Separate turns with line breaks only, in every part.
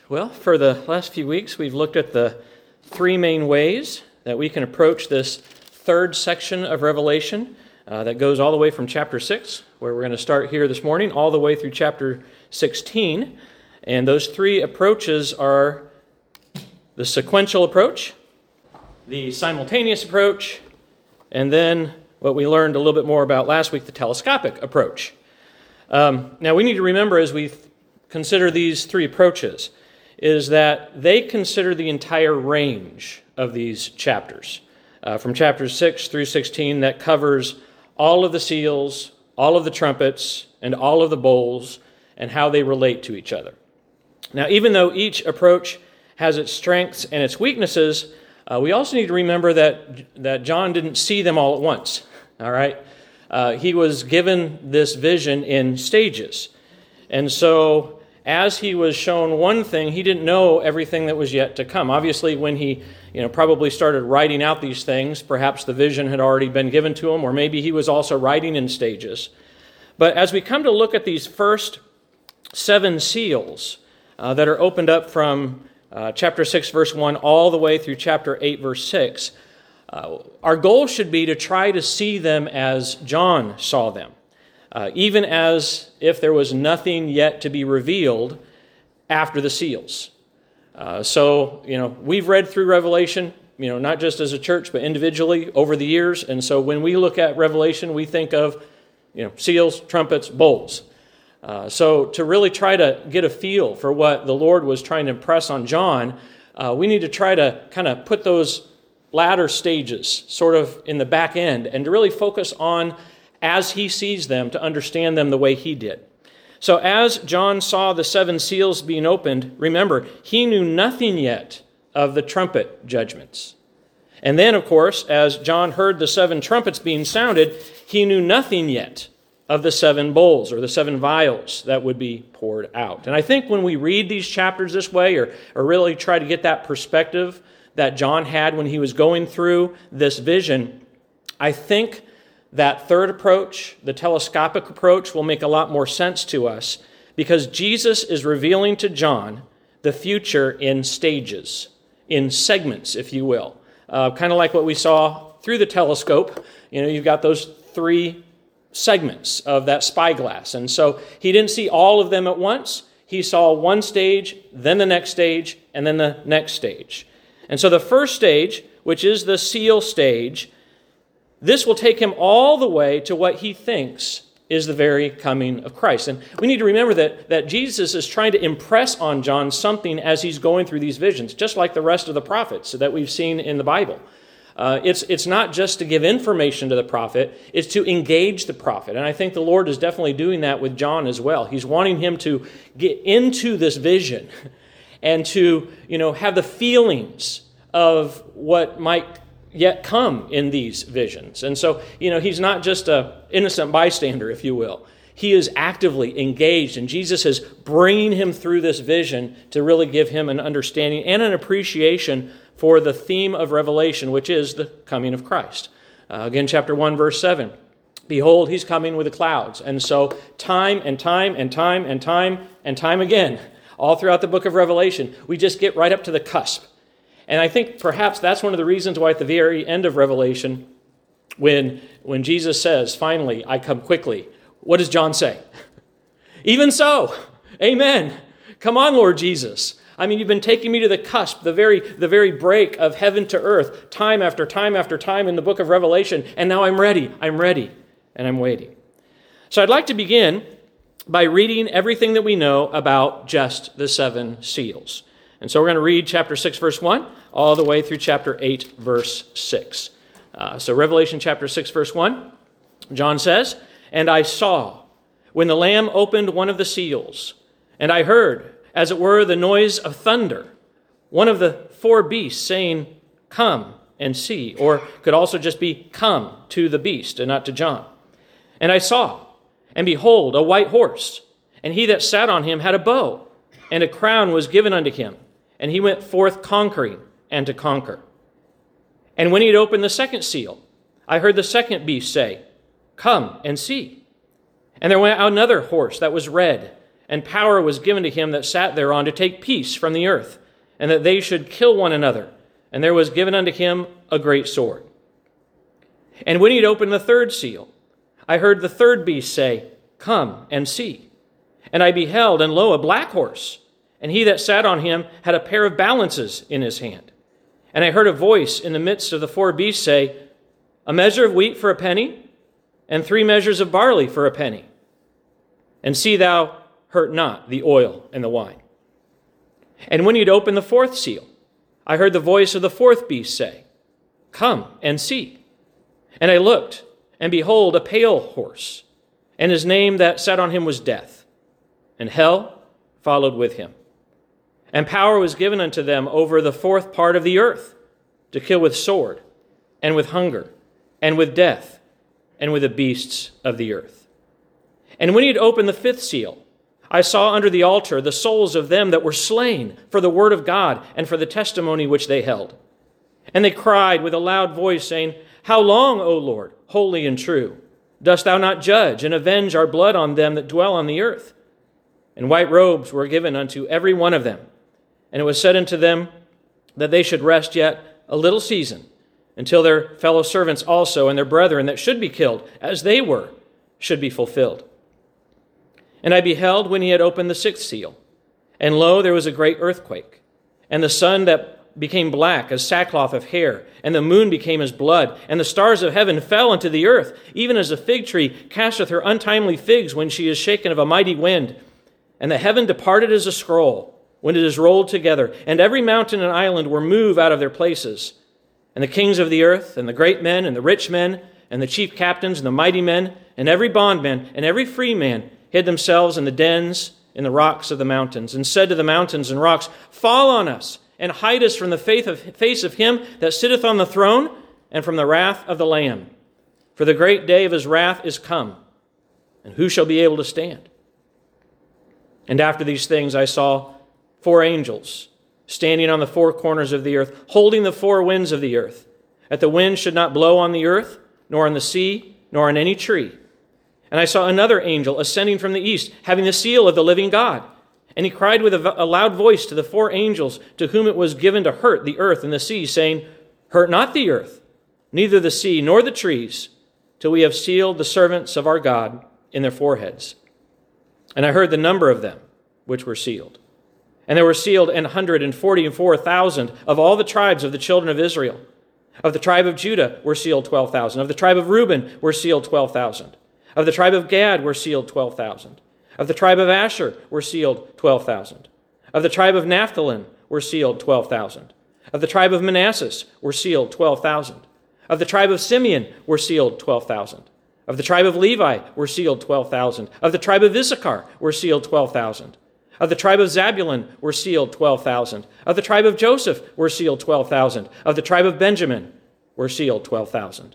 Well, for the last few weeks, we've looked at the three main ways that we can approach this third section of Revelation that goes all the way from chapter 6, where we're going to start here this morning, all the way through chapter 16. And those three approaches are the sequential approach, the simultaneous approach, and then what we learned a little bit more about last week, the telescopic approach. Now, we need to remember as we consider these three approaches is that they consider the entire range of these chapters. From chapters 6 through 16, that covers all of the seals, all of the trumpets, and all of the bowls, and how they relate to each other. Now, even though each approach has its strengths and its weaknesses, we also need to remember that John didn't see them all at once, all right? He was given this vision in stages. And so as he was shown one thing, he didn't know everything that was yet to come. Obviously, when he probably started writing out these things, perhaps the vision had already been given to him, or maybe he was also writing in stages. But as we come to look at these first 7 seals that are opened up from chapter 6, verse 1, all the way through chapter 8, verse 6, our goal should be to try to see them as John saw them. Even as if there was nothing yet to be revealed after the seals. So we've read through Revelation, not just as a church, but individually over the years. And so when we look at Revelation, we think of, seals, trumpets, bowls. So to really try to get a feel for what the Lord was trying to impress on John, we need to try to kind of put those latter stages sort of in the back end and to really focus on as he sees them, to understand them the way he did. So as John saw the 7 seals being opened, remember, he knew nothing yet of the trumpet judgments. And then, of course, as John heard the 7 trumpets being sounded, he knew nothing yet of the 7 bowls or the 7 vials that would be poured out. And I think when we read these chapters this way, or really try to get that perspective that John had when he was going through this vision, I think that third approach, the telescopic approach, will make a lot more sense to us because Jesus is revealing to John the future in stages, in segments, if you will. Kind of like what we saw through the telescope. You've got those 3 segments of that spyglass. And so he didn't see all of them at once. He saw one stage, then the next stage, and then the next stage. And so the first stage, which is the seal stage, this will take him all the way to what he thinks is the very coming of Christ. And we need to remember that Jesus is trying to impress on John something as he's going through these visions, just like the rest of the prophets that we've seen in the Bible. It's not just to give information to the prophet, it's to engage the prophet. And I think the Lord is definitely doing that with John as well. He's wanting him to get into this vision and to, have the feelings of what might yet come in these visions. And so, he's not just an innocent bystander, if you will. He is actively engaged, and Jesus is bringing him through this vision to really give him an understanding and an appreciation for the theme of Revelation, which is the coming of Christ. Again, chapter 1, verse 7. Behold, he's coming with the clouds. And so time and time and time and time and time again, all throughout the book of Revelation, we just get right up to the cusp. And I think perhaps that's one of the reasons why at the very end of Revelation, when Jesus says, finally, I come quickly, what does John say? Even so, amen. Come on, Lord Jesus. I mean, you've been taking me to the cusp, the very break of heaven to earth, time after time after time in the book of Revelation, and now I'm ready, and I'm waiting. So I'd like to begin by reading everything that we know about just the 7 seals. And so we're going to read chapter 6, verse 1, all the way through chapter 8, verse 6. So Revelation chapter 6, verse 1, John says, And I saw, when the Lamb opened one of the seals, and I heard, as it were, the noise of thunder, one of the 4 beasts saying, Come and see, or could also just be, Come to the beast, and not to John. And I saw, and behold, a white horse, and he that sat on him had a bow, and a crown was given unto him. And he went forth conquering and to conquer. And when he had opened the second seal, I heard the second beast say, Come and see. And there went out another horse that was red, and power was given to him that sat thereon to take peace from the earth, and that they should kill one another. And there was given unto him a great sword. And when he had opened the third seal, I heard the third beast say, Come and see. And I beheld, and lo, a black horse, and he that sat on him had a pair of balances in his hand. And I heard a voice in the midst of the four beasts say, A measure of wheat for a penny, and 3 measures of barley for a penny. And see thou hurt not the oil and the wine. And when he had opened the fourth seal, I heard the voice of the fourth beast say, Come and see. And I looked, and behold, a pale horse, and his name that sat on him was Death, and hell followed with him. And power was given unto them over the fourth part of the earth, to kill with sword, and with hunger, and with death, and with the beasts of the earth. And when he had opened the fifth seal, I saw under the altar the souls of them that were slain for the word of God and for the testimony which they held. And they cried with a loud voice, saying, How long, O Lord, holy and true, dost thou not judge and avenge our blood on them that dwell on the earth? And white robes were given unto every one of them. And it was said unto them that they should rest yet a little season, until their fellow servants also and their brethren that should be killed, as they were, should be fulfilled. And I beheld when he had opened the sixth seal, and lo, there was a great earthquake, and the sun that became black as sackcloth of hair, and the moon became as blood, and the stars of heaven fell unto the earth, even as a fig tree casteth her untimely figs when she is shaken of a mighty wind. And the heaven departed as a scroll, when it is rolled together, and every mountain and island were moved out of their places. And the kings of the earth, and the great men, and the rich men, and the chief captains, and the mighty men, and every bondman, and every free man, hid themselves in the dens, in the rocks of the mountains, and said to the mountains and rocks, Fall on us, and hide us from the face of him that sitteth on the throne, and from the wrath of the Lamb. For the great day of his wrath is come, and who shall be able to stand? And after these things I saw 4 angels, standing on the 4 corners of the earth, holding the 4 winds of the earth, that the wind should not blow on the earth, nor on the sea, nor on any tree. And I saw another angel ascending from the east, having the seal of the living God. And he cried with a loud voice to the 4 angels to whom it was given to hurt the earth and the sea, saying, Hurt not the earth, neither the sea nor the trees, till we have sealed the servants of our God in their foreheads. And I heard the number of them which were sealed. And there were sealed 144,000 of all the tribes of the children of Israel. Of the tribe of Judah were sealed 12,000. Of the tribe of Reuben were sealed 12,000. Of the tribe of Gad were sealed 12,000. Of the tribe of Asher were sealed 12,000. Of the tribe of Naphtali were sealed 12,000. Of the tribe of Manasseh were sealed 12,000. Of the tribe of Simeon were sealed 12,000. Of the tribe of Levi were sealed 12,000. Of the tribe of Issachar were sealed 12,000. Of the tribe of Zabulon were sealed 12,000. Of the tribe of Joseph were sealed 12,000. Of the tribe of Benjamin were sealed 12,000.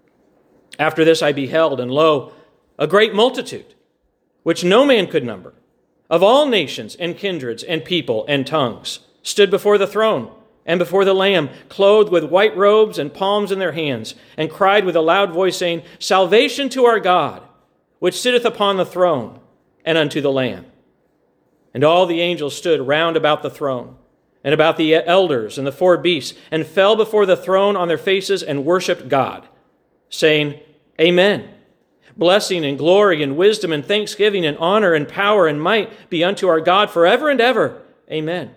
After this I beheld, and lo, a great multitude, which no man could number, of all nations and kindreds and people and tongues, stood before the throne and before the Lamb, clothed with white robes and palms in their hands, and cried with a loud voice, saying, Salvation to our God, which sitteth upon the throne, and unto the Lamb. And all the angels stood round about the throne, and about the elders and the 4 beasts, and fell before the throne on their faces and worshipped God, saying, Amen. Blessing and glory and wisdom and thanksgiving and honor and power and might be unto our God forever and ever. Amen.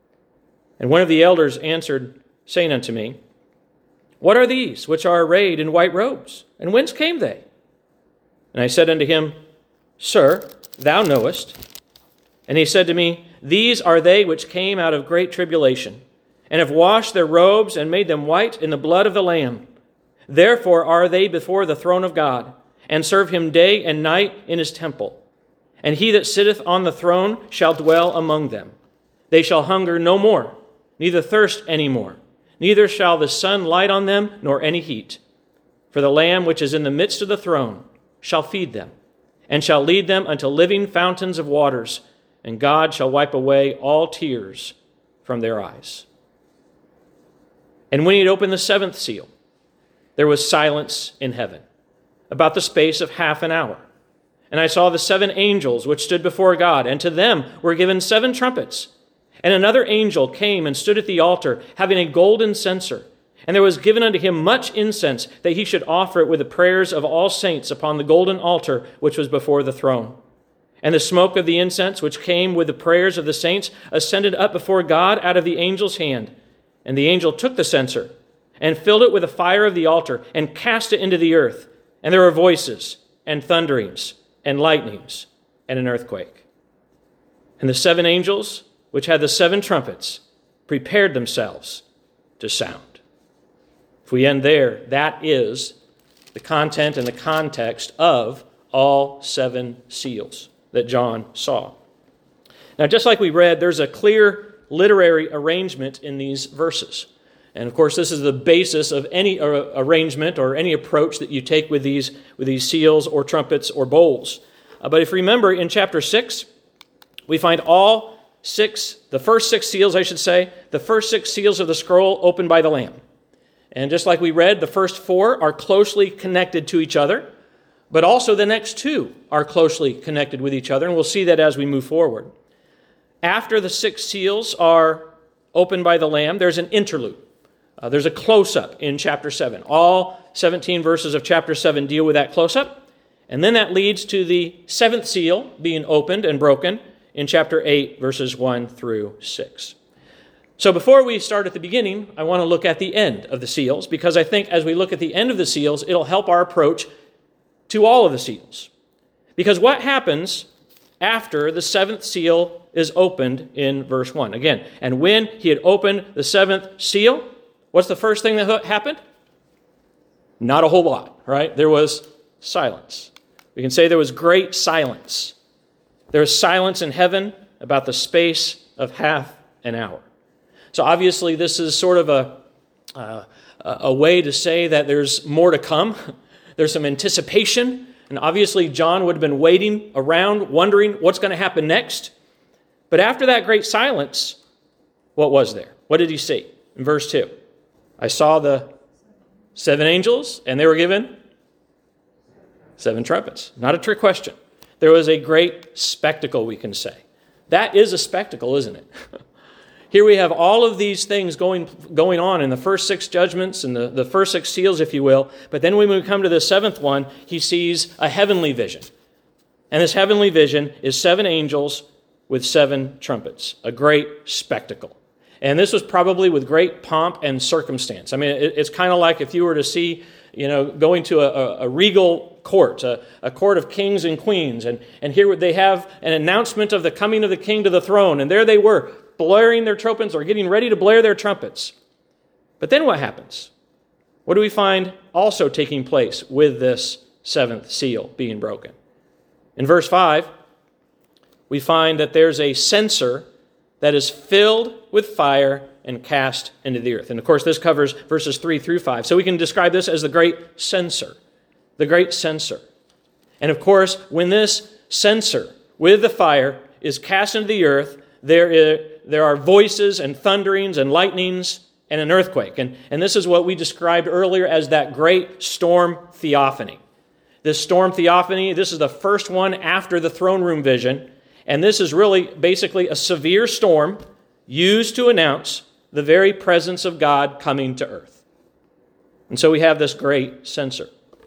And one of the elders answered, saying unto me, What are these which are arrayed in white robes? And whence came they? And I said unto him, Sir, thou knowest. And he said to me, These are they which came out of great tribulation, and have washed their robes and made them white in the blood of the Lamb. Therefore are they before the throne of God, and serve him day and night in his temple. And he that sitteth on the throne shall dwell among them. They shall hunger no more, neither thirst any more. Neither shall the sun light on them, nor any heat. For the Lamb which is in the midst of the throne shall feed them, and shall lead them unto living fountains of waters, and God shall wipe away all tears from their eyes. And when he had opened the 7th seal, there was silence in heaven, about the space of half an hour. And I saw the 7 angels which stood before God, and to them were given 7 trumpets. And another angel came and stood at the altar, having a golden censer. And there was given unto him much incense, that he should offer it with the prayers of all saints upon the golden altar which was before the throne. And the smoke of the incense, which came with the prayers of the saints, ascended up before God out of the angel's hand. And the angel took the censer, and filled it with the fire of the altar, and cast it into the earth. And there were voices, and thunderings, and lightnings, and an earthquake. And the 7 angels, which had the 7 trumpets, prepared themselves to sound. If we end there, that is the content and the context of all 7 seals that John saw. Now, just like we read, there's a clear literary arrangement in these verses. And of course, this is the basis of any arrangement or any approach that you take with these seals or trumpets or bowls. But if you remember, in chapter 6, we find all 6, the first 6 seals, I should say, the first 6 seals of the scroll opened by the Lamb. And just like we read, the first 4 are closely connected to each other, but also the next 2 are closely connected with each other, and we'll see that as we move forward. After the 6 seals are opened by the Lamb, there's an interlude. There's a close-up in chapter 7. All 17 verses of chapter 7 deal with that close-up, and then that leads to the 7th seal being opened and broken in chapter 8, verses 1 through 6. So before we start at the beginning, I want to look at the end of the seals, because I think as we look at the end of the seals, it'll help our approach to all of the seals. Because what happens after the 7th seal is opened in verse 1? Again, and when he had opened the 7th seal, what's the first thing that happened? Not a whole lot, right? There was silence. We can say there was great silence. There was silence in heaven about the space of half an hour. So obviously this is sort of a way to say that there's more to come. There's some anticipation. And obviously John would have been waiting around, wondering what's going to happen next. But after that great silence, what was there? What did he see? In verse 2, I saw the 7 angels, and they were given 7 trumpets. Not a trick question. There was a great spectacle, we can say. That is a spectacle, isn't it? Here we have all of these things going on in the first 6 judgments and the first 6 seals, if you will. But then when we come to the 7th one, he sees a heavenly vision. And this heavenly vision is 7 angels with 7 trumpets, a great spectacle. And this was probably with great pomp and circumstance. I mean, it's kind of like if you were to see, going to a regal court, a court of kings and queens. And here they have an announcement of the coming of the king to the throne. And there they were, blaring their trumpets or getting ready to blare their trumpets. But then what happens? What do we find also taking place with this 7th seal being broken? In verse 5, we find that there's a censer that is filled with fire and cast into the earth. And of course, this covers verses 3 through 5. So we can describe this as the great censer. The great censer. And of course, when this censer with the fire is cast into the earth, there are voices and thunderings and lightnings and an earthquake. And this is what we described earlier as that great storm theophany. This storm theophany, this is the first one after the throne room vision. And this is really basically a severe storm used to announce the very presence of God coming to earth. And so we have this great censer.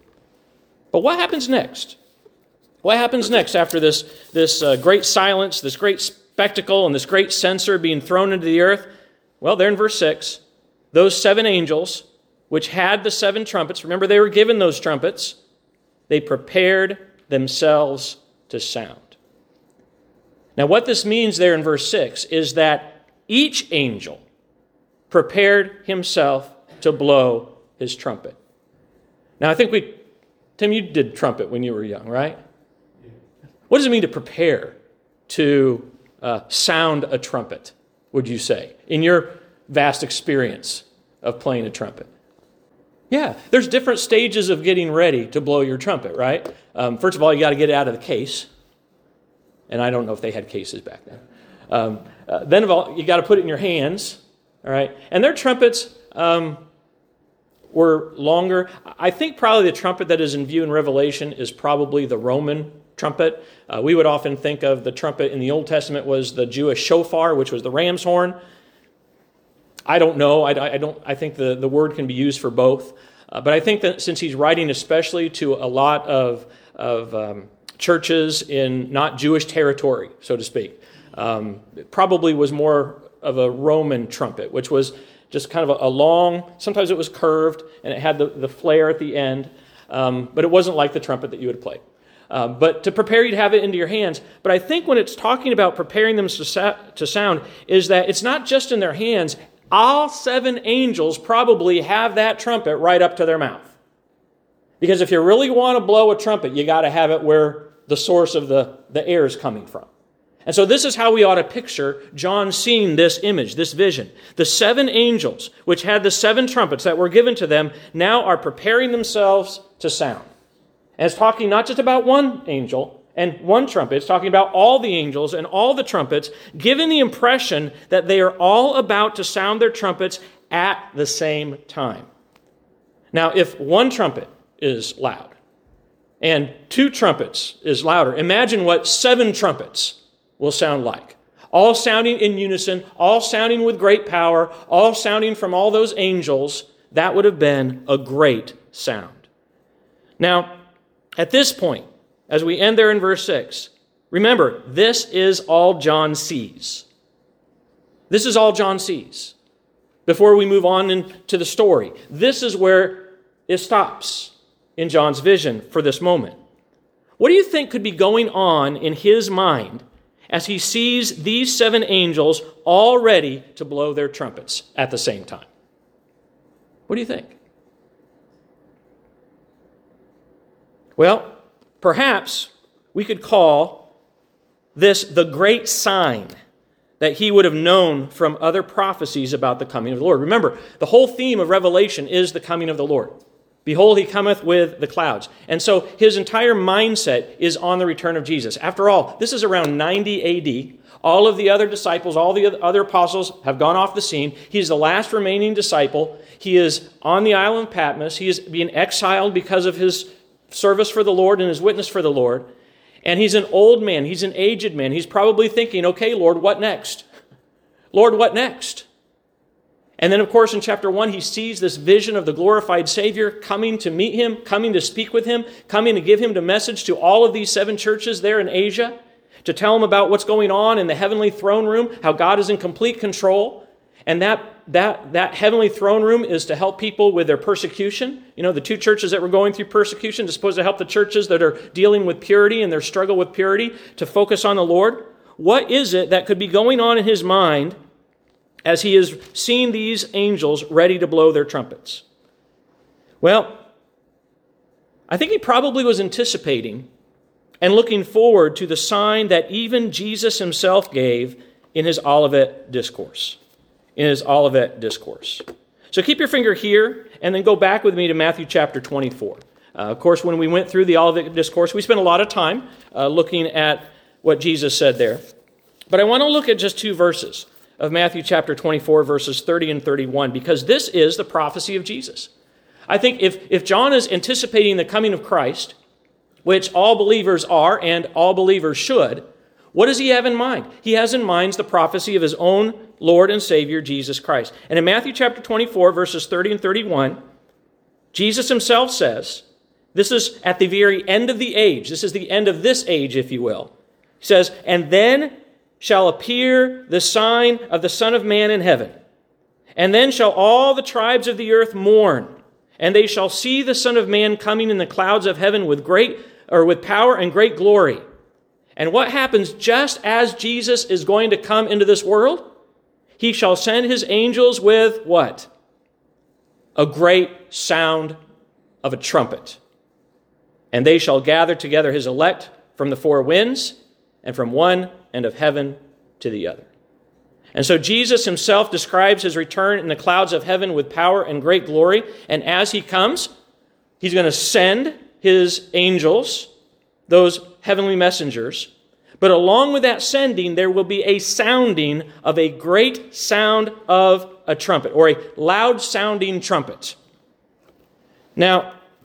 But what happens next? What happens next after this great silence, this great spectacle, and this great censer being thrown into the earth? Well, there in verse 6, those 7 angels, which had the 7 trumpets, remember they were given those trumpets, they prepared themselves to sound. Now, what this means there in verse 6 is that each angel prepared himself to blow his trumpet. Now, I think Tim, you did trumpet when you were young, right? What does it mean to prepare to sound a trumpet, would you say, in your vast experience of playing a trumpet? Yeah, there's different stages of getting ready to blow your trumpet, right? First of all, you got to get it out of the case. And I don't know if they had cases back then. Then of all, you got to put it in your hands, all right? And their trumpets were longer. I think probably the trumpet that is in view in Revelation is probably the Roman trumpet. We would often think of the trumpet in the Old Testament was the Jewish shofar, which was the ram's horn. I don't know. I think the word can be used for both. But I think that since he's writing especially to a lot of churches in not Jewish territory, so to speak, it probably was more of a Roman trumpet, which was just kind of a long, sometimes it was curved, and it had the flare at the end, but it wasn't like the trumpet that you would play. But to prepare you to have it into your hands. But I think when it's talking about preparing them to sound, is that it's not just in their hands. All 7 angels probably have that trumpet right up to their mouth. Because if you really want to blow a trumpet, you got to have it where the source of the air is coming from. And so this is how we ought to picture John seeing this image, this vision. The 7 angels, which had the 7 trumpets that were given to them, now are preparing themselves to sound. And it's talking not just about one angel and one trumpet. It's talking about all the angels and all the trumpets, giving the impression that they are all about to sound their trumpets at the same time. Now, if one trumpet is loud and 2 trumpets is louder, imagine what 7 trumpets will sound like. All sounding in unison, all sounding with great power, all sounding from all those angels. That would have been a great sound. Now, at this point, as we end there in verse 6, remember, this is all John sees. This is all John sees. Before we move on into the story, this is where it stops in John's vision for this moment. What do you think could be going on in his mind as he sees these 7 angels all ready to blow their trumpets at the same time? What do you think? Well, perhaps we could call this the great sign that he would have known from other prophecies about the coming of the Lord. Remember, the whole theme of Revelation is the coming of the Lord. Behold, he cometh with the clouds. And so his entire mindset is on the return of Jesus. After all, this is around 90 A.D. All of the other disciples, all the other apostles have gone off the scene. He's the last remaining disciple. He is on the island of Patmos. He is being exiled because of his service for the Lord and his witness for the Lord. And he's an old man. He's an aged man. He's probably thinking, okay, Lord, what next? Lord, what next? And then, of course, in chapter 1, he sees this vision of the glorified Savior coming to meet him, coming to speak with him, coming to give him the message to all of these 7 churches there in Asia, to tell him about what's going on in the heavenly throne room, how God is in complete control. And that heavenly throne room is to help people with their persecution. You know, the 2 churches that were going through persecution is supposed to help the churches that are dealing with purity and their struggle with purity to focus on the Lord. What is it that could be going on in his mind as he is seeing these angels ready to blow their trumpets? Well, I think he probably was anticipating and looking forward to the sign that even Jesus himself gave in his Olivet Discourse. So keep your finger here and then go back with me to Matthew chapter 24. Of course, when we went through the Olivet Discourse, we spent a lot of time looking at what Jesus said there. But I want to look at just 2 verses of Matthew chapter 24, verses 30 and 31, because this is the prophecy of Jesus. I think if John is anticipating the coming of Christ, which all believers are and all believers should, what does he have in mind? He has in mind the prophecy of his own Lord and Savior, Jesus Christ. And in Matthew chapter 24, verses 30 and 31, Jesus himself says, this is at the very end of the age. This is the end of this age, if you will. He says, and then shall appear the sign of the Son of Man in heaven. And then shall all the tribes of the earth mourn, and they shall see the Son of Man coming in the clouds of heaven with power and great glory. And what happens just as Jesus is going to come into this world? He shall send his angels with what? A great sound of a trumpet. And they shall gather together his elect from the 4 winds and from one end of heaven to the other. And so Jesus himself describes his return in the clouds of heaven with power and great glory. And as he comes, he's going to send his angels, those heavenly messengers. But along with that sending, there will be a sounding of a great sound of a trumpet, or a loud sounding trumpet. Now,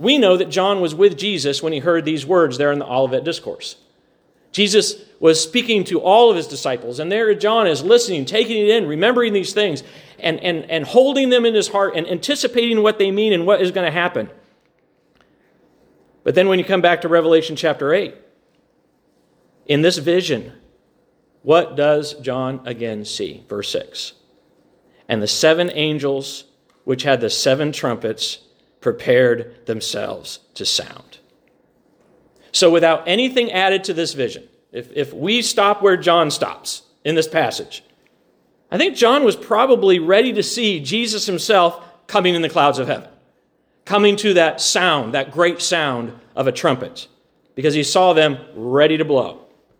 We know that John was with Jesus when he heard these words there in the Olivet Discourse. Jesus was speaking to all of his disciples, and there John is listening, taking it in, remembering these things, and holding them in his heart and anticipating what they mean and what is going to happen. But then when you come back to Revelation chapter 8, in this vision, what does John again see? Verse 6. And the 7 angels which had the 7 trumpets prepared themselves to sound. So without anything added to this vision, if we stop where John stops in this passage, I think John was probably ready to see Jesus himself coming in the clouds of heaven, coming to that sound, that great sound of a trumpet, because he saw them ready to blow.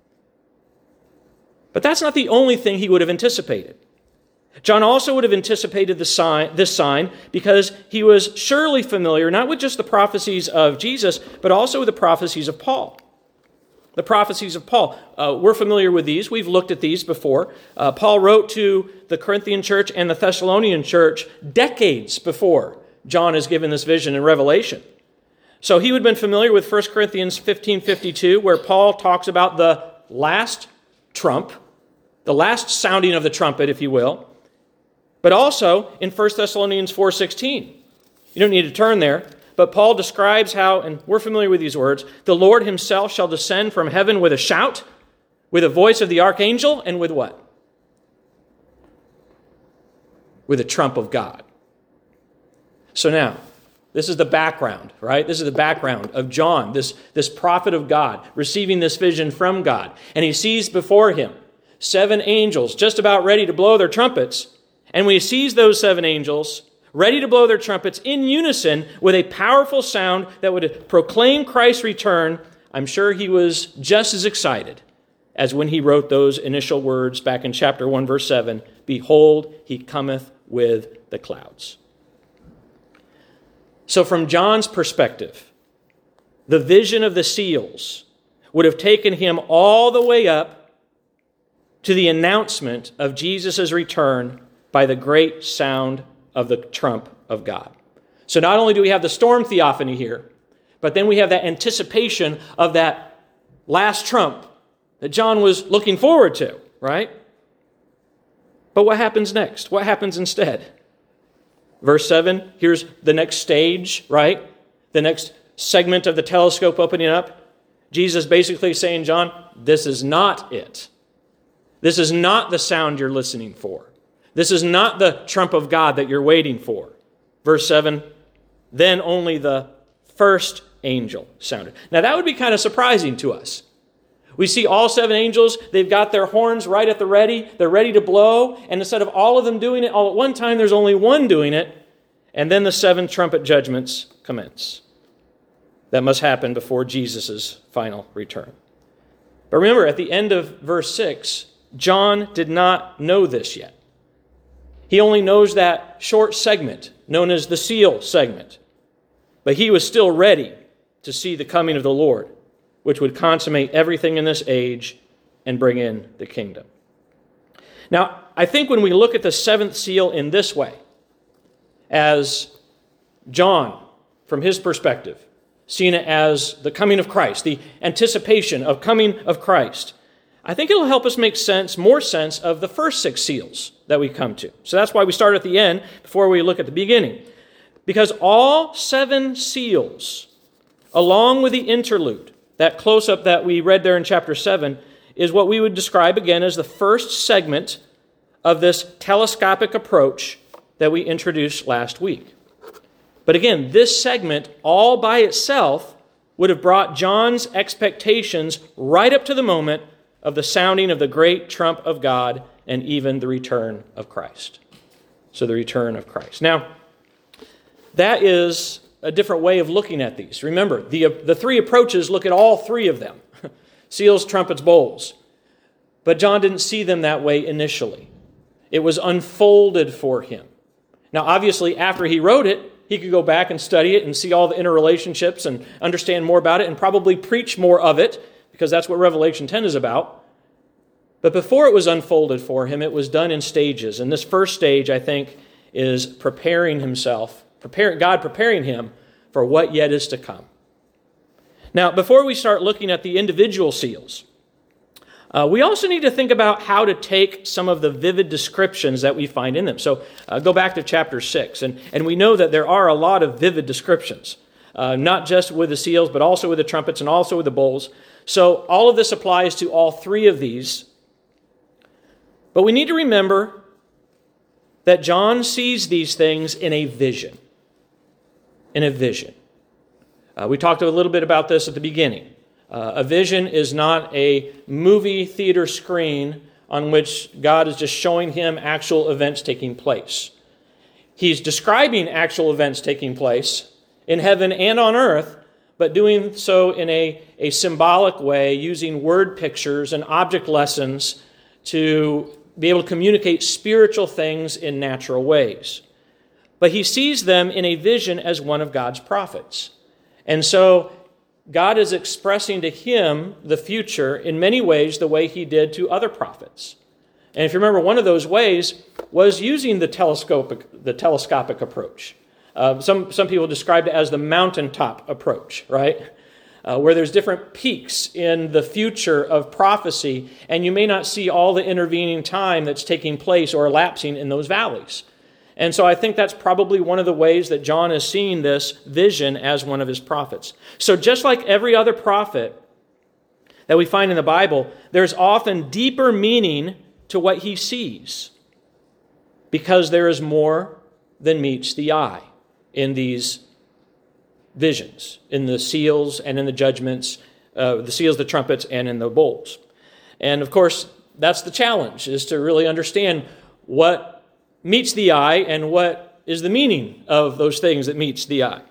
But that's not the only thing he would have anticipated. John also would have anticipated this sign because he was surely familiar not with just the prophecies of Jesus, but also with the prophecies of Paul. The prophecies of Paul. We're familiar with these. We've looked at these before. Paul wrote to the Corinthian church and the Thessalonian church decades before John is given this vision in Revelation. So he would have been familiar with 1 Corinthians 15:52, where Paul talks about the last trump, the last sounding of the trumpet, if you will. But also in 1 Thessalonians 4:16. You don't need to turn there, but Paul describes how, and we're familiar with these words, the Lord himself shall descend from heaven with a shout, with a voice of the archangel, and with what? With a trump of God. So now, this is the background, right? This is the background of John, this prophet of God, receiving this vision from God. And he sees before him 7 angels just about ready to blow their trumpets. And when he sees those 7 angels ready to blow their trumpets in unison with a powerful sound that would proclaim Christ's return, I'm sure he was just as excited as when he wrote those initial words back in chapter 1, verse 7, "Behold, he cometh with the clouds." So from John's perspective, the vision of the seals would have taken him all the way up to the announcement of Jesus' return by the great sound of the trump of God. So not only do we have the storm theophany here, but then we have that anticipation of that last trump that John was looking forward to, right? But what happens next? What happens instead? Verse 7, here's the next stage, right? The next segment of the telescope opening up. Jesus basically saying, John, this is not it. This is not the sound you're listening for. This is not the trump of God that you're waiting for. Verse 7, then only the first angel sounded. Now that would be kind of surprising to us. We see all 7 angels, they've got their horns right at the ready, they're ready to blow, and instead of all of them doing it all at one time, there's only one doing it, and then the 7 trumpet judgments commence. That must happen before Jesus' final return. But remember, at the end of verse 6, John did not know this yet. He only knows that short segment, known as the seal segment. But he was still ready to see the coming of the Lord, which would consummate everything in this age and bring in the kingdom. Now, I think when we look at the 7th seal in this way, as John, from his perspective, seeing it as the coming of Christ, the anticipation of coming of Christ, I think it'll help us make more sense of the first 6 seals that we come to. So that's why we start at the end before we look at the beginning. Because all 7 seals, along with the interlude, that close-up that we read there in chapter 7, is what we would describe again as the first segment of this telescopic approach that we introduced last week. But again, this segment all by itself would have brought John's expectations right up to the moment of the sounding of the great trump of God and even the return of Christ. So the return of Christ. Now, that is a different way of looking at these. Remember, the 3 approaches look at all 3 of them. Seals, trumpets, bowls. But John didn't see them that way initially. It was unfolded for him. Now, obviously, after he wrote it, he could go back and study it and see all the interrelationships and understand more about it and probably preach more of it, because that's what Revelation 10 is about. But before it was unfolded for him, it was done in stages. And this first stage, I think, is God preparing him for what yet is to come. Now, before we start looking at the individual seals, we also need to think about how to take some of the vivid descriptions that we find in them. So go back to chapter 6, and we know that there are a lot of vivid descriptions, not just with the seals, but also with the trumpets and also with the bowls. So all of this applies to all three of these. But we need to remember that John sees these things in a vision. In a vision. We talked a little bit about this at the beginning. A vision is not a movie theater screen on which God is just showing him actual events taking place. He's describing actual events taking place in heaven and on earth, but doing so in a symbolic way, using word pictures and object lessons to be able to communicate spiritual things in natural ways. But he sees them in a vision as one of God's prophets. And so God is expressing to him the future in many ways the way he did to other prophets. And if you remember, one of those ways was using the telescopic approach. Some people described it as the mountaintop approach, right? Where there's different peaks in the future of prophecy, and you may not see all the intervening time that's taking place or elapsing in those valleys. And so I think that's probably one of the ways that John is seeing this vision as one of his prophets. So just like every other prophet that we find in the Bible, there's often deeper meaning to what he sees, because there is more than meets the eye in these visions, in the seals and in the judgments, the seals, the trumpets, and in the bowls. And of course, that's the challenge, is to really understand what meets the eye and what is the meaning of those things that meets the eye.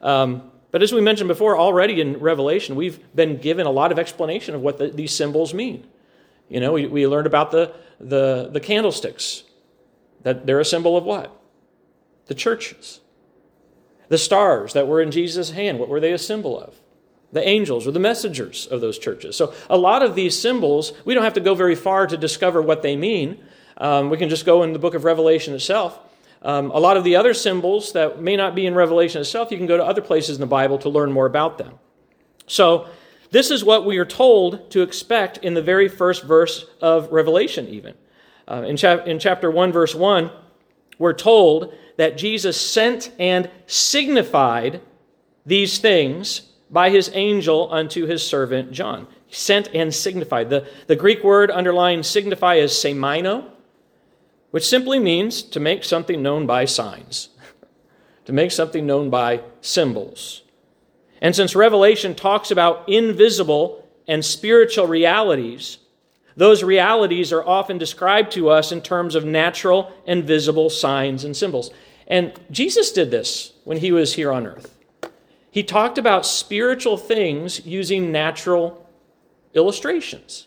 But as we mentioned before, already in Revelation, we've been given a lot of explanation of what these symbols mean. You know, we learned about the candlesticks, that they're a symbol of what? The churches. The stars that were in Jesus' hand, what were they a symbol of? The angels or the messengers of those churches. So a lot of these symbols, we don't have to go very far to discover what they mean. We can just go in the book of Revelation itself. A lot of the other symbols that may not be in Revelation itself, you can go to other places in the Bible to learn more about them. So this is what we are told to expect in the very first verse of Revelation even. In chapter 1, verse 1, we're told that Jesus sent and signified these things by his angel unto his servant John. He sent and signified. The Greek word underlying signify is semino, which simply means to make something known by signs, to make something known by symbols. And since Revelation talks about invisible and spiritual realities, those realities are often described to us in terms of natural and visible signs and symbols. And Jesus did this when he was here on earth. He talked about spiritual things using natural illustrations.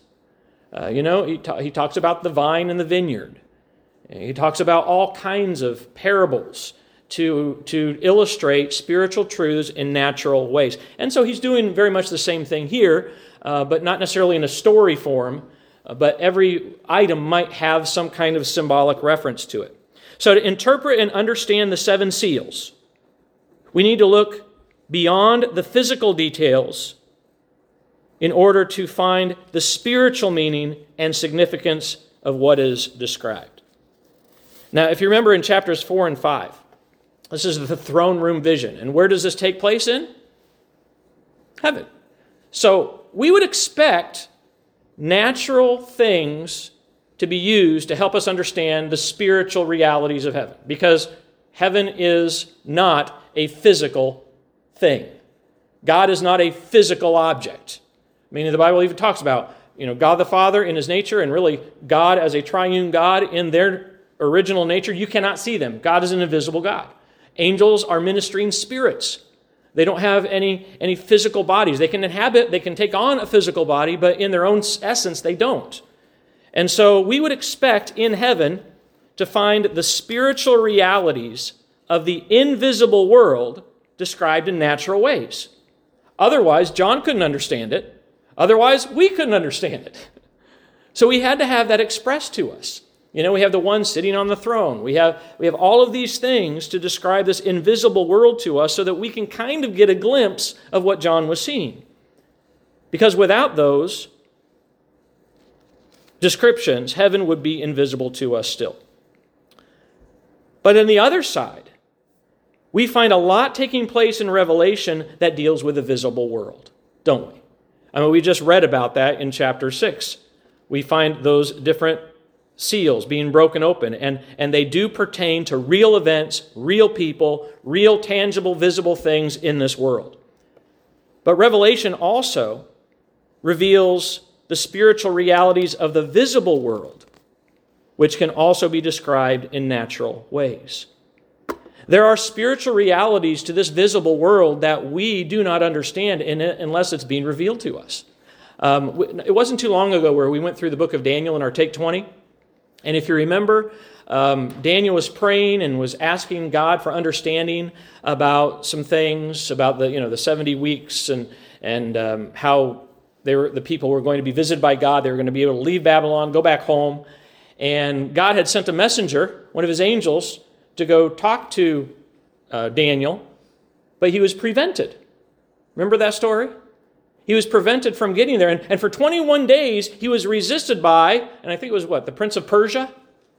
He talks about the vine and the vineyard. He talks about all kinds of parables to illustrate spiritual truths in natural ways. And so he's doing very much the same thing here, but not necessarily in a story form, but every item might have some kind of symbolic reference to it. So to interpret and understand the seven seals, we need to look beyond the physical details in order to find the spiritual meaning and significance of what is described. Now, if you remember in chapters 4 and 5, this is the throne room vision. And where does this take place in? Heaven. So we would expect natural things to be used to help us understand the spiritual realities of heaven, because heaven is not a physical thing. God is not a physical object. I mean, the Bible even talks about, God the Father in his nature, and really God as a triune God in their original nature. You cannot see them. God is an invisible God. Angels are ministering spirits. They don't have any physical bodies. They can inhabit, they can take on a physical body, but in their own essence, they don't. And so we would expect in heaven to find the spiritual realities of the invisible world described in natural ways. Otherwise, John couldn't understand it. Otherwise, we couldn't understand it. So we had to have that expressed to us. We have the one sitting on the throne. We have all of these things to describe this invisible world to us so that we can kind of get a glimpse of what John was seeing. Because without those descriptions, heaven would be invisible to us still. But on the other side, we find a lot taking place in Revelation that deals with the visible world, don't we? We just read about that in chapter 6. We find those different seals being broken open, and they do pertain to real events, real people, real tangible, visible things in this world. But Revelation also reveals the spiritual realities of the visible world, which can also be described in natural ways. There are spiritual realities to this visible world that we do not understand unless it's being revealed to us. It wasn't too long ago where we went through the book of Daniel in our Take 20. And if you remember, Daniel was praying and was asking God for understanding about some things, about the 70 weeks and how the people were going to be visited by God. They were going to be able to leave Babylon, go back home. And God had sent a messenger, one of his angels, to go talk to Daniel, but he was prevented. Remember that story? He was prevented from getting there. And for 21 days, he was resisted by, and I think it was the Prince of Persia?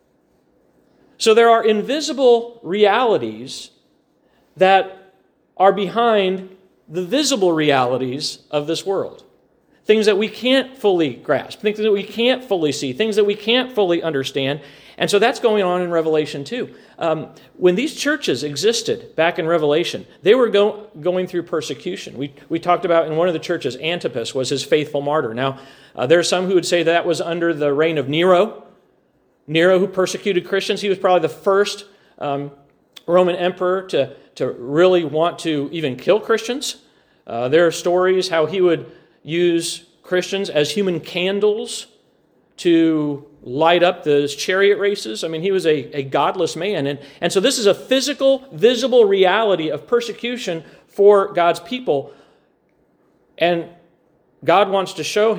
So there are invisible realities that are behind the visible realities of this world. Things that we can't fully grasp, things that we can't fully see, things that we can't fully understand. And so that's going on in Revelation too. When these churches existed back in Revelation, they were going through persecution. We talked about in one of the churches, Antipas was his faithful martyr. Now, there are some who would say that was under the reign of Nero. Nero, who persecuted Christians, he was probably the first Roman emperor to really want to even kill Christians. There are stories how he would use Christians as human candles to light up the chariot races. He was a godless man. And so this is a physical, visible reality of persecution for God's people. And God wants to show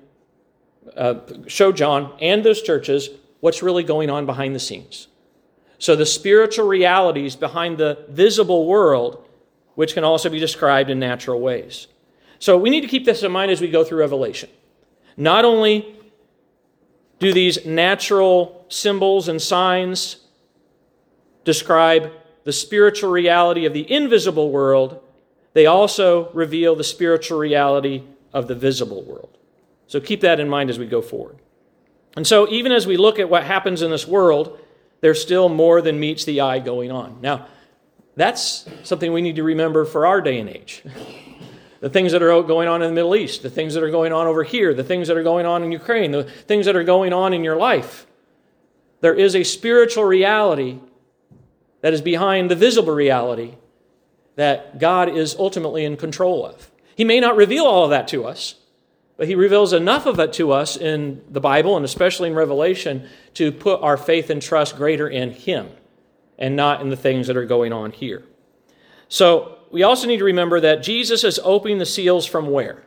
John and those churches what's really going on behind the scenes. So the spiritual realities behind the visible world, which can also be described in natural ways. So we need to keep this in mind as we go through Revelation. Not only do these natural symbols and signs describe the spiritual reality of the invisible world, they also reveal the spiritual reality of the visible world. So keep that in mind as we go forward. And so even as we look at what happens in this world, there's still more than meets the eye going on. Now, that's something we need to remember for our day and age. The things that are going on in the Middle East, the things that are going on over here, the things that are going on in Ukraine, the things that are going on in your life. There is a spiritual reality that is behind the visible reality that God is ultimately in control of. He may not reveal all of that to us, but he reveals enough of it to us in the Bible, and especially in Revelation, to put our faith and trust greater in him and not in the things that are going on here. So, we also need to remember that Jesus is opening the seals from where?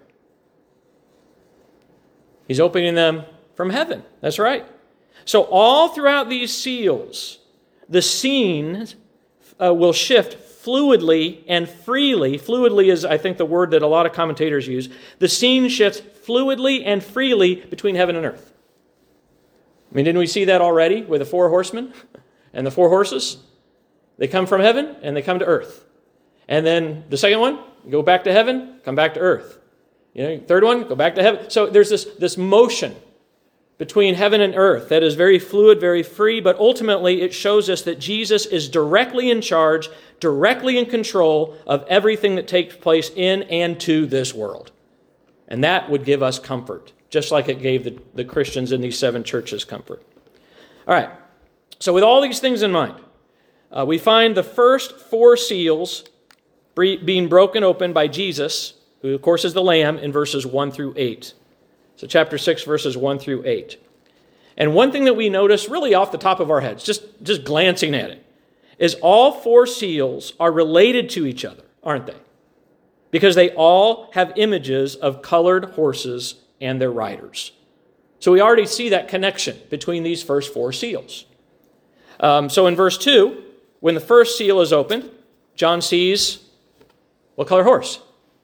He's opening them from heaven. That's right. So all throughout these seals, the scene will shift fluidly and freely. Fluidly is, I think, the word that a lot of commentators use. The scene shifts fluidly and freely between heaven and earth. Didn't we see that already with the 4 horsemen and the 4 horses? They come from heaven and they come to earth. And then the second one, go back to heaven, come back to earth. Third one, go back to heaven. So there's this motion between heaven and earth that is very fluid, very free, but ultimately it shows us that Jesus is directly in charge, directly in control of everything that takes place in and to this world. And that would give us comfort, just like it gave the Christians in these 7 churches comfort. All right, so with all these things in mind, we find the first 4 seals being broken open by Jesus, who of course is the Lamb, in verses 1 through 8. So chapter 6, verses 1 through 8. And one thing that we notice really off the top of our heads, just glancing at it, is all 4 seals are related to each other, aren't they? Because they all have images of colored horses and their riders. So we already see that connection between these first four seals. So in verse 2, when the first seal is opened, John sees what color horse?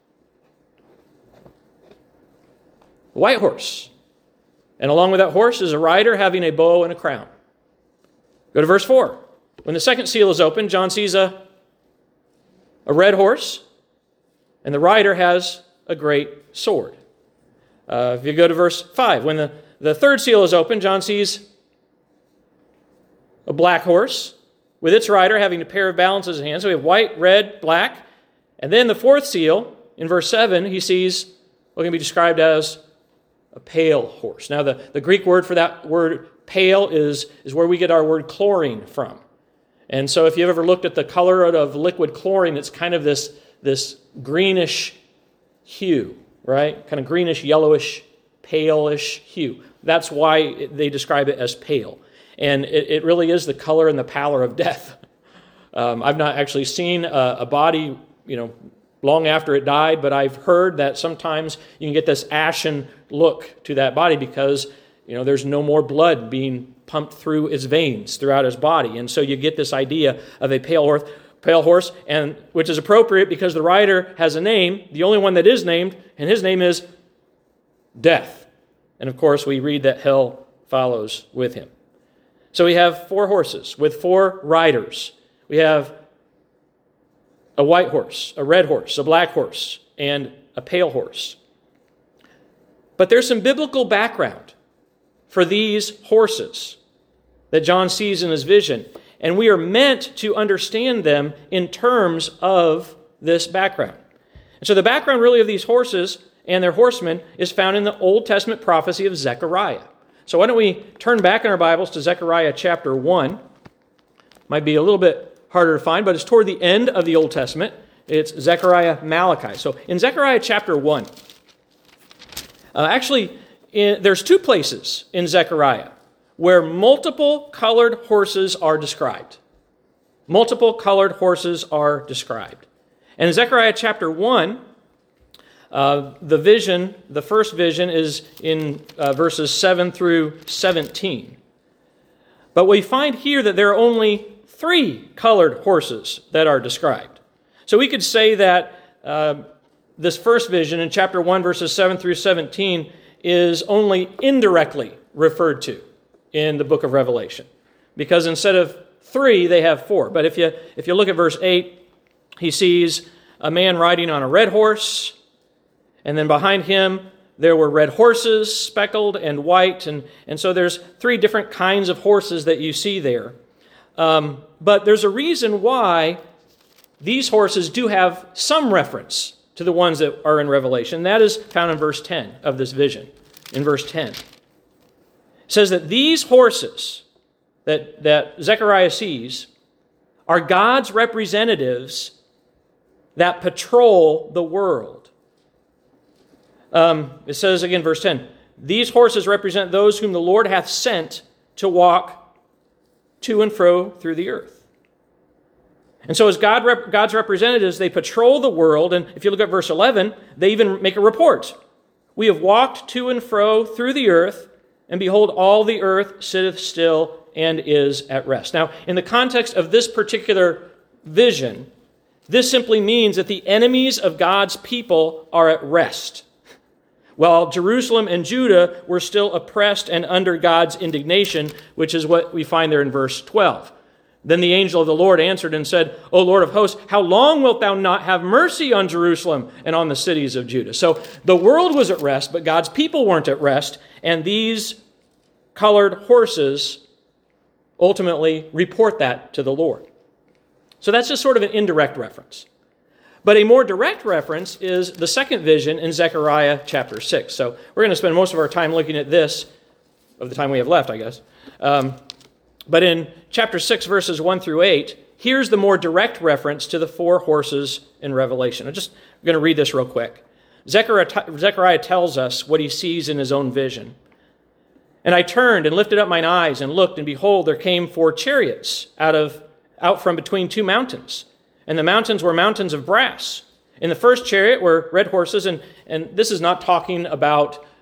A white horse. And along with that horse is a rider having a bow and a crown. Go to verse 4. When the second seal is opened, John sees a red horse, and the rider has a great sword. If you go to verse 5, when the third seal is opened, John sees a black horse with its rider having a pair of balances in hand. So we have white, red, black. And then the fourth seal, in verse 7, he sees what can be described as a pale horse. Now, the Greek word for that word pale is where we get our word chlorine from. And so if you've ever looked at the color of liquid chlorine, it's kind of this greenish hue, right? Kind of greenish, yellowish, palish hue. That's why they describe it as pale. And it really is the color and the pallor of death. I've not actually seen a body, long after it died, but I've heard that sometimes you can get this ashen look to that body because, there's no more blood being pumped through its veins throughout his body. And so you get this idea of a pale horse, and which is appropriate because the rider has a name, the only one that is named, and his name is Death. And of course, we read that hell follows with him. So we have four horses with four riders. We have a white horse, a red horse, a black horse, and a pale horse. But there's some biblical background for these horses that John sees in his vision, and we are meant to understand them in terms of this background. And so the background really of these horses and their horsemen is found in the Old Testament prophecy of Zechariah. So why don't we turn back in our Bibles to Zechariah chapter 1. Might be a little bit harder to find, but it's toward the end of the Old Testament. It's Zechariah, Malachi. So in Zechariah chapter 1, there's two places in Zechariah where multiple colored horses are described. Multiple colored horses are described. And in Zechariah chapter 1, the first vision is in verses 7 through 17. But we find here that there are only 3 colored horses that are described. So we could say that this first vision in chapter 1, verses 7 through 17, is only indirectly referred to in the book of Revelation. Because instead of 3, they have 4. But if you look at verse 8, he sees a man riding on a red horse, and then behind him there were red horses, speckled and white, and so there's 3 different kinds of horses that you see there. But there's a reason why these horses do have some reference to the ones that are in Revelation. That is found in verse 10 of this vision. In verse 10. It says that these horses that Zechariah sees are God's representatives that patrol the world. It says again, verse 10, these horses represent those whom the Lord hath sent to walk to and fro through the earth. And so as God's representatives, they patrol the world, and if you look at verse 11, they even make a report. We have walked to and fro through the earth, and behold, all the earth sitteth still and is at rest. Now, in the context of this particular vision, this simply means that the enemies of God's people are at rest, while Jerusalem and Judah were still oppressed and under God's indignation, which is what we find there in verse 12. Then the angel of the Lord answered and said, O Lord of hosts, how long wilt thou not have mercy on Jerusalem and on the cities of Judah? So the world was at rest, but God's people weren't at rest, and these colored horses ultimately report that to the Lord. So that's just sort of an indirect reference. But a more direct reference is the second vision in Zechariah chapter 6. So we're going to spend most of our time looking at this, of the time we have left, I guess. But in chapter 6, verses 1 through 8, here's the more direct reference to the 4 horses in Revelation. I'm going to read this real quick. Zechariah tells us what he sees in his own vision. And I turned and lifted up mine eyes and looked, and behold, there came 4 chariots out from between 2 mountains. And the mountains were mountains of brass. In the first chariot were red horses, and this is not talking about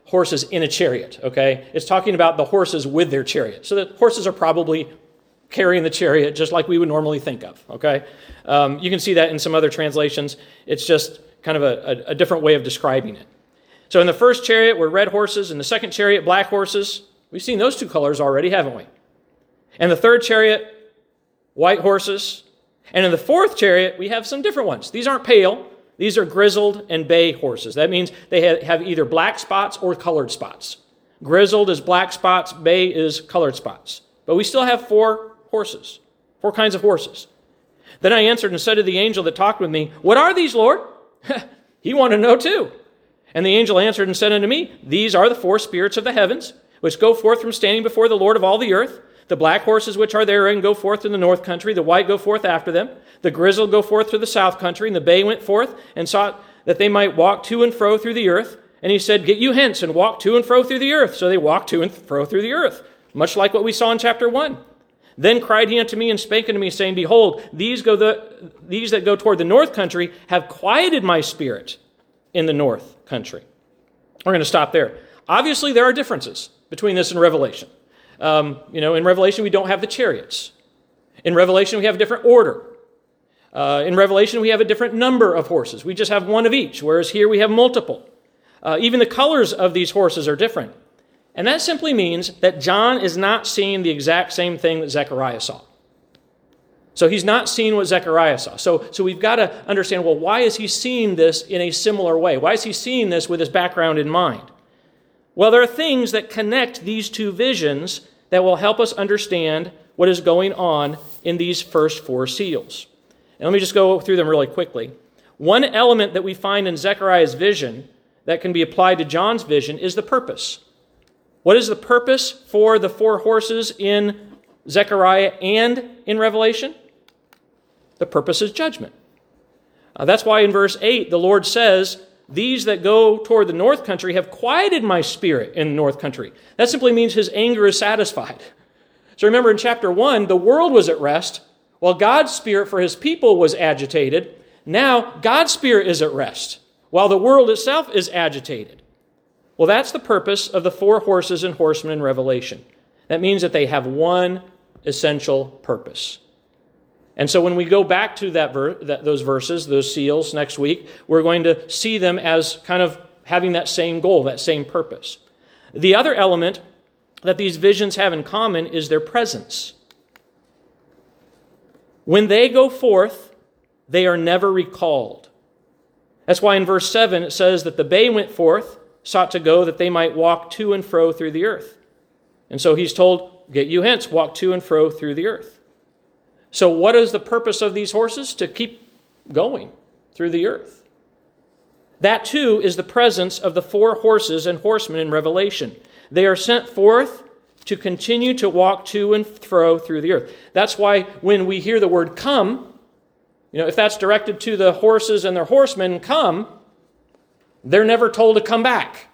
horses in a chariot, okay? It's talking about the horses with their chariot. So the horses are probably carrying the chariot just like we would normally think of, okay? You can see that in some other translations. It's just kind of a different way of describing it. So in the first chariot were red horses, in the second chariot, black horses. We've seen those two colors already, haven't we? And the third chariot, white horses. And in the fourth chariot, we have some different ones. These aren't pale. These are grizzled and bay horses. That means they have either black spots or colored spots. Grizzled is black spots, bay is colored spots. But we still have four kinds of horses. Then I answered and said to the angel that talked with me, "What are these, Lord?" He wanted to know too. And the angel answered and said unto me, "These are the four spirits of the heavens, which go forth from standing before the Lord of all the earth. The black horses which are therein go forth to the north country, the white go forth after them. The grizzled go forth to the south country, and the bay went forth and sought that they might walk to and fro through the earth. And he said, Get you hence and walk to and fro through the earth. So they walked to and fro through the earth, much like what we saw in chapter 1. Then cried he unto me and spake unto me, saying, Behold, these that go toward the north country have quieted my spirit in the north country." We're going to stop there. Obviously, there are differences between this and Revelation. In Revelation, we don't have the chariots. In Revelation, we have a different order. In Revelation, we have a different number of horses. We just have one of each, whereas here we have multiple. Even the colors of these horses are different. And that simply means that John is not seeing the exact same thing that Zechariah saw. So he's not seeing what Zechariah saw. So we've got to understand, well, why is he seeing this in a similar way? Why is he seeing this with his background in mind? Well, there are things that connect these two visions that will help us understand what is going on in these first four seals. And let me just go through them really quickly. One element that we find in Zechariah's vision that can be applied to John's vision is the purpose. What is the purpose for the four horses in Zechariah and in Revelation? The purpose is judgment. That's why in verse 8 the Lord says, "These that go toward the north country have quieted my spirit in the north country." That simply means his anger is satisfied. So remember in chapter 1, the world was at rest, while God's spirit for his people was agitated. Now God's spirit is at rest, while the world itself is agitated. Well, that's the purpose of the four horses and horsemen in Revelation. That means that they have one essential purpose. And so when we go back to those verses, those seals next week, we're going to see them as kind of having that same goal, that same purpose. The other element that these visions have in common is their presence. When they go forth, they are never recalled. That's why in verse 7 it says that the bay went forth, sought to go that they might walk to and fro through the earth. And so he's told, "Get you hence, walk to and fro through the earth." So what is the purpose of these horses? To keep going through the earth. That too is the presence of the four horses and horsemen in Revelation. They are sent forth to continue to walk to and fro through the earth. That's why when we hear the word come, if that's directed to the horses and their horsemen, come, they're never told to come back.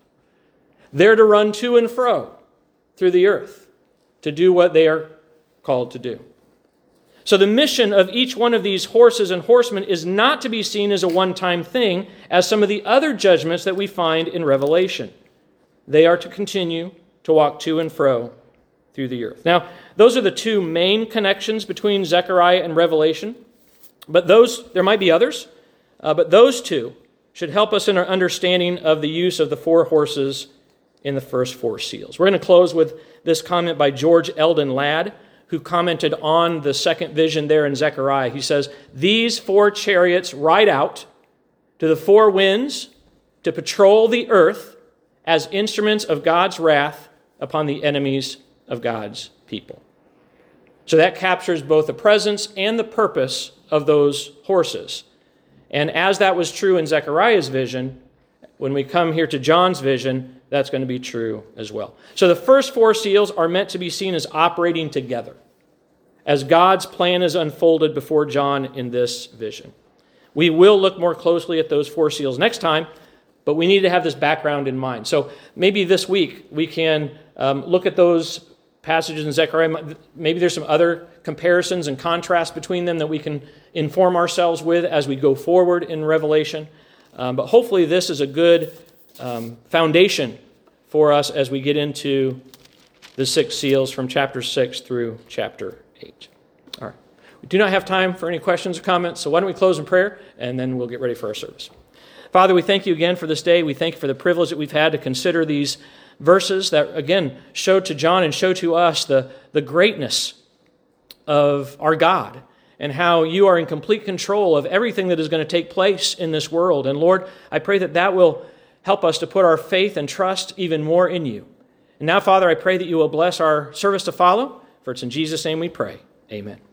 They're to run to and fro through the earth to do what they are called to do. So the mission of each one of these horses and horsemen is not to be seen as a one-time thing, as some of the other judgments that we find in Revelation. They are to continue to walk to and fro through the earth. Now, those are the two main connections between Zechariah and Revelation. But there might be others, but those two should help us in our understanding of the use of the four horses in the first four seals. We're going to close with this comment by George Eldon Ladd, who commented on the second vision there in Zechariah. He says, "These four chariots ride out to the four winds to patrol the earth as instruments of God's wrath upon the enemies of God's people." So that captures both the presence and the purpose of those horses. And as that was true in Zechariah's vision, when we come here to John's vision, that's going to be true as well. So the first four seals are meant to be seen as operating together, as God's plan is unfolded before John in this vision. We will look more closely at those four seals next time, but we need to have this background in mind. So maybe this week we can look at those passages in Zechariah. Maybe there's some other comparisons and contrasts between them that we can inform ourselves with as we go forward in Revelation. But hopefully this is a good foundation for us as we get into the 6 seals from chapter 6 through chapter 8. All right. We do not have time for any questions or comments, so why don't we close in prayer, and then we'll get ready for our service. Father, we thank you again for this day. We thank you for the privilege that we've had to consider these verses that, again, show to John and show to us the greatness of our God and how you are in complete control of everything that is going to take place in this world. And Lord, I pray that that will help us to put our faith and trust even more in you. And now, Father, I pray that you will bless our service to follow, for it's in Jesus' name we pray. Amen.